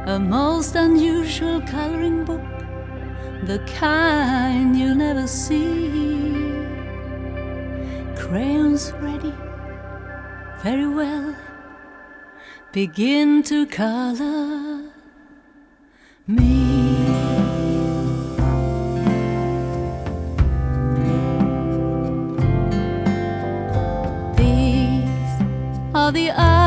a most unusual coloring book, the kind you'll never see. Crayons ready, very well, begin to color me. These are the